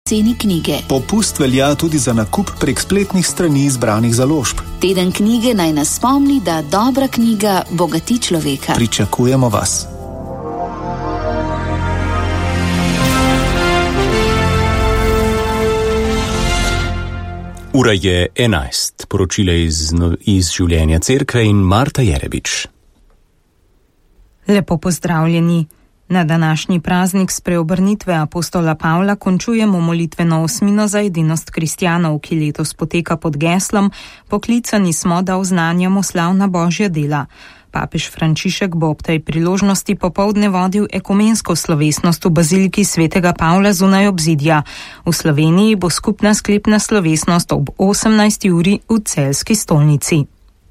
ceni knjige. Popust velja tudi za nakup prek spletnih strani izbranih založb. Teden knjige naj nas spomni, da dobra knjiga bogati človeka. Pričakujemo vas. Ura je 11. Poročile iz življenja cerkve in Marta Jerebič. Lepo pozdravljeni. Na današnji praznik spreobrnitve apostola Pavla končujemo molitveno osmino za edinost kristjanov, ki letos poteka pod geslom Poklicani smo, da oznanjamo slavna Božja dela. Papež Frančišek bo ob tej priložnosti popoldne vodil ekumensko slovesnost v baziliki svetega Pavla zunaj obzidja. V Sloveniji bo skupna sklepna slovesnost ob 18. uri v Celjski stolnici.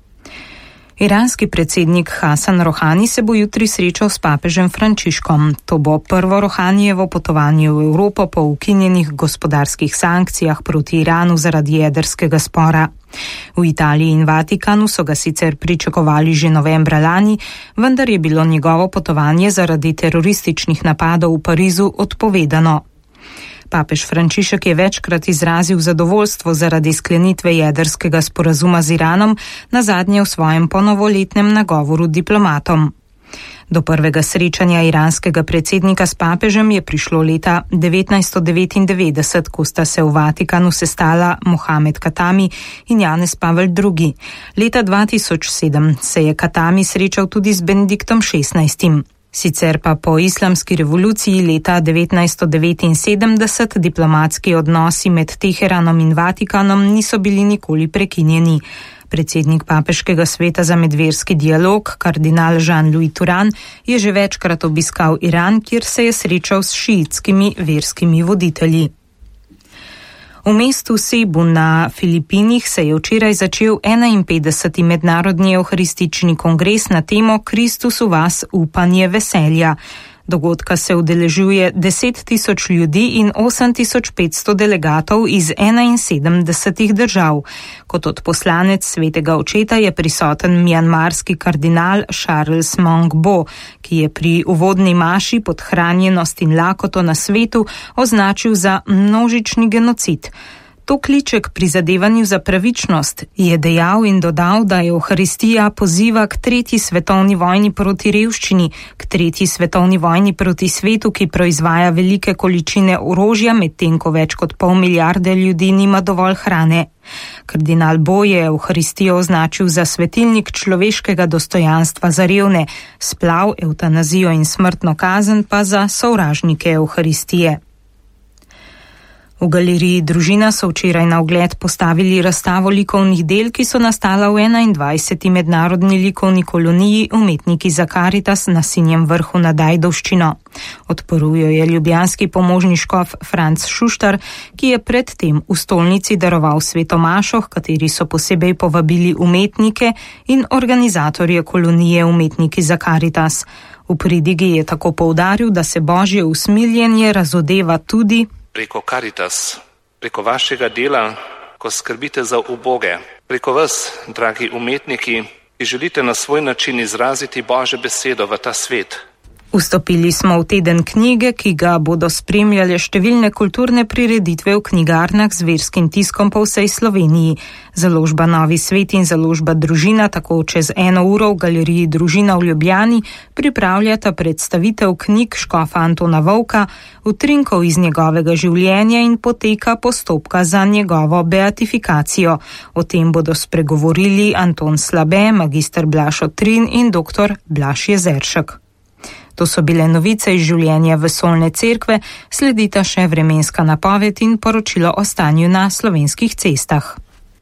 Iranski predsednik Hasan Rohani se bo jutri srečal s papežem Frančiškom. To bo prvo Rohanijevo potovanje v Evropo po ukinjenih gospodarskih sankcijah proti Iranu zaradi jedrskega spora. V Italiji in Vatikanu so ga sicer pričakovali že novembra lani, vendar je bilo njegovo potovanje zaradi terorističnih napadov v Parizu odpovedano. Papež Frančišek je večkrat izrazil zadovoljstvo zaradi sklenitve jedrskega sporazuma z Iranom, nazadnje v svojem ponovoletnem nagovoru diplomatom. Do prvega srečanja iranskega predsednika s papežem je prišlo leta 1999, ko sta se v Vatikanu sestala Mohamed Katami in Janez Pavel II. Leta 2007 se je Katami srečal tudi z Benediktom XVI. Sicer pa po islamski revoluciji leta 1979 diplomatski odnosi med Teheranom in Vatikanom niso bili nikoli prekinjeni. Predsednik Papeškega sveta za medverski dialog, kardinal Jean-Louis Turan, je že večkrat obiskal Iran, kjer se je srečal s šiitskimi verskimi voditelji. V mestu Cebu na Filipinih se je včeraj začel 51. mednarodni evharistični kongres na temo Kristus v vas, upanje veselja. Dogodka se udeležuje 10.000 ljudi in 8.500 delegatov iz 71 držav. Kot odposlanec svetega očeta je prisoten mjanmarski kardinal Charles Mongbo, ki je pri uvodni maši podhranjenost in lakoto na svetu označil za množični genocid. To kliče k prizadevanju za pravičnost, je dejal in dodal, da Evharistija poziva k 3. svetovni vojni proti revščini, k 3. svetovni vojni proti svetu, ki proizvaja velike količine orožja, medtem ko več kot 500 milijarde ljudi nima dovolj hrane. Kardinal Bo je Evharistijo označil za svetilnik človeškega dostojanstva za revne, splav, evtanazijo in smrtno kazen pa za sovražnike Evharistije. V galeriji Družina so včeraj na ogled postavili razstavo likovnih del, ki so nastala v 21. mednarodni likovni koloniji Umetniki za Karitas na Sinjem vrhu nad Ajdovščino. Odprl jo je ljubljanski pomožni škof Franc Šuštar, ki je predtem v stolnici daroval svetomašo, kateri so posebej povabili umetnike in organizatorje kolonije Umetniki za Karitas. V pridigi je tako poudaril, da se božje usmiljenje razodeva tudi preko Karitas, preko vašega dela, ko skrbite za uboge, preko vas, dragi umetniki, ki želite na svoj način izraziti Božjo besedo v ta svet. Vstopili smo v teden knjige, ki ga bodo spremljale številne kulturne prireditve v knjigarnah z verskim tiskom po vsej Sloveniji. Založba Novi svet in založba Družina tako čez 1 uro v galeriji Družina v Ljubljani pripravljata predstavitev knjig škofa Antona Vovka, utrinkov iz njegovega življenja in poteka postopka za njegovo beatifikacijo. O tem bodo spregovorili Anton Slabe, magister Blaž Otrin in doktor Blaž Jezeršek. To so bile novice iz življenja vesoljne cerkve, sledita še vremenska napoved in poročilo o stanju na slovenskih cestah.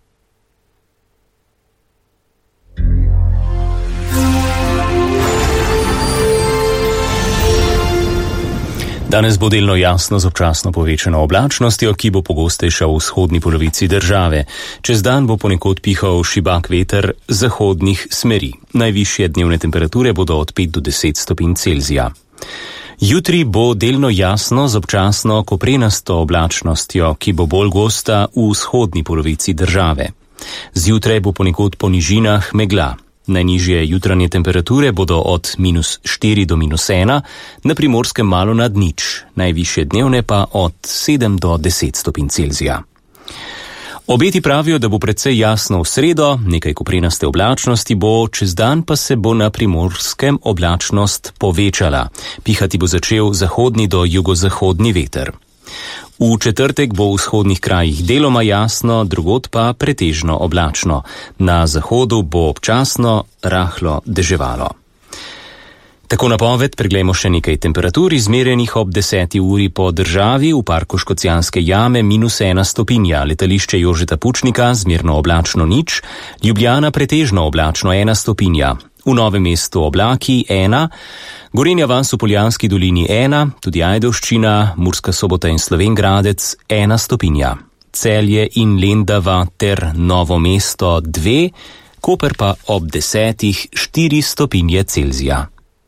Danes bo delno jasno z občasno povečano oblačnostjo, ki bo pogostejša v vzhodni polovici države. Čez dan bo ponekod pihal šibak veter zahodnih smeri. Najvišje dnevne temperature bodo od 5 do 10 stopinj Celzija. Jutri bo delno jasno z občasno koprenasto oblačnostjo, ki bo bolj gosta v vzhodni polovici države. Zjutraj bo ponekod po nižinah megla. Najnižje jutranje temperature bodo od -4 do -1, na Primorskem malo nad nič, najvišje dnevne pa od 7 do 10 stopinj Celzija. Obeti pravijo, da bo precej jasno v sredo, nekaj koprenaste oblačnosti bo, čez dan pa se bo na Primorskem oblačnost povečala. Pihati bo začel zahodni do jugozahodni veter. V četrtek bo v vzhodnih krajih deloma jasno, drugod pa pretežno oblačno. Na zahodu bo občasno rahlo deževalo. Tako napoved, preglejmo še nekaj temperatur, izmerjenih ob 10. uri po državi, v parku Škocjanske jame -1 stopinja, letališče Jožeta Pučnika zmerno oblačno 0, Ljubljana pretežno oblačno 1 stopinja, v Novem mestu oblaki 1, Gorenja vas v Poljanski dolini 1, tudi Ajdovščina, Murska Sobota in Slovenj Gradec 1 stopinja, Celje in Lendava ter Novo mesto 2, Koper pa ob 10 4 stopinje Celzija.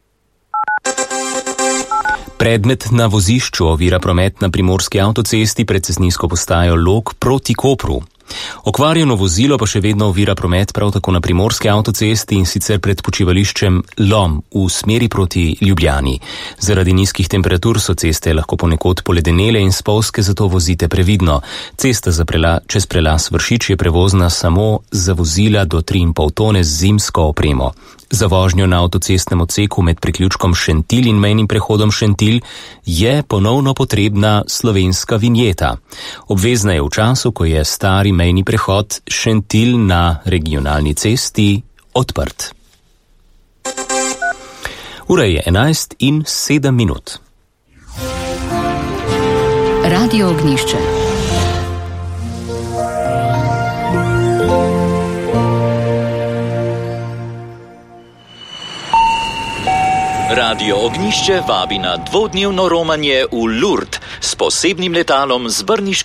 Predmet na vozišču ovira promet na primorski avtocesti pred cestninsko postajo Log proti Kopru. Okvarjeno vozilo pa še vedno ovira promet prav tako na primorski avtocesti in sicer pred počivališčem Lom v smeri proti Ljubljani. Zaradi nizkih temperatur so ceste lahko ponekod poledenele in spolzke, zato vozite previdno. Cesta čez prelaz Vršič je prevozna samo za vozila do 3,5 tone z zimsko opremo. Za vožnjo na avtocestnem odseku med priključkom Šentilj in mejnim prehodom Šentilj je ponovno potrebna slovenska vinjeta. Obvezna je v času, ko je stari mejni prehod Šentilj na regionalni cesti odprt. Ura je 11:07. Radio Ognjišče. Radio Ognjišče vabi na dvodnevno romanje v Lourdes s posebnim letalom z brniškim